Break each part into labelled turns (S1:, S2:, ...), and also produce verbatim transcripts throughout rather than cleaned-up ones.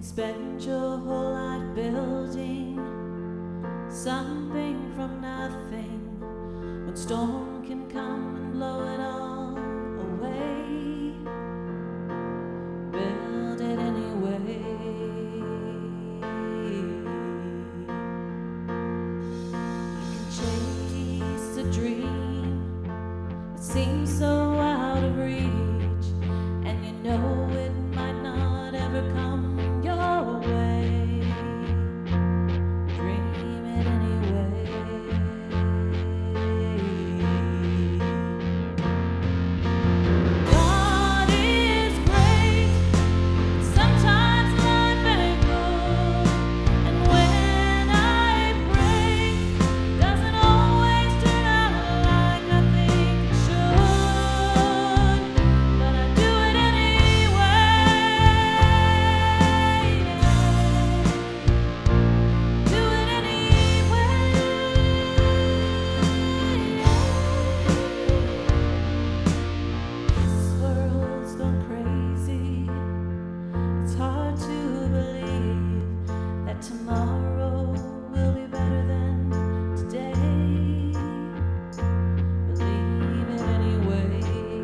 S1: spend your whole life building something from nothing, when storm can come and blow it all away. Build it anyway. You can chase a dream that seems so out of reach, and you know it might not ever come your way. Dream it anyway. God is great. Sometimes life ain't good, and when I pray, it doesn't always turn out like I think it should, but I do it anyway. Do it anyway. This world's gone crazy. It's hard to believe that tomorrow will be better than today. Believe it anyway.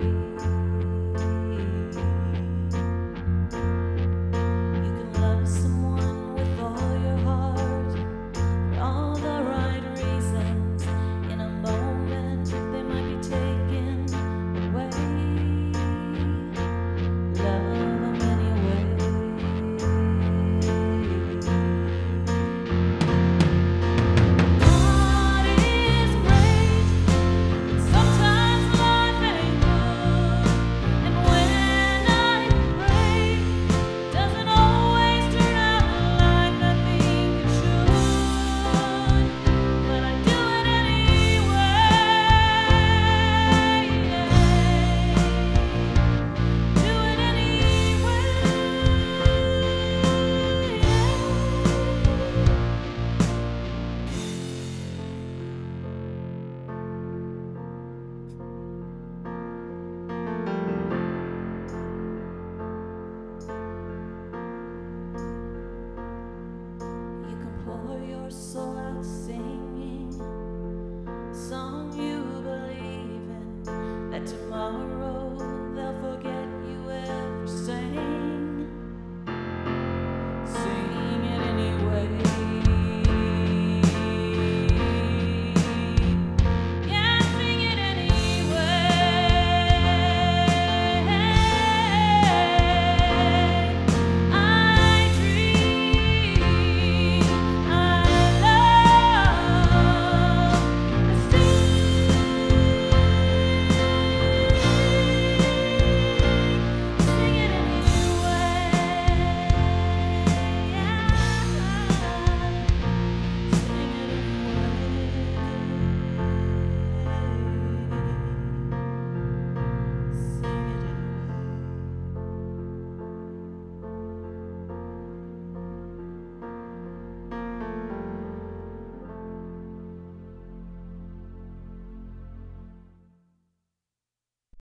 S1: You can love someone with all your heart for all the right reasons. In a moment, they might be taken away. Love them anyway. God is great. Sometimes life ain't good, and when I pray, it doesn't always turn out like I think it should, but I do it anyway. Do it anyway. You can pour your soul out singing a song you believe in, that tomorrow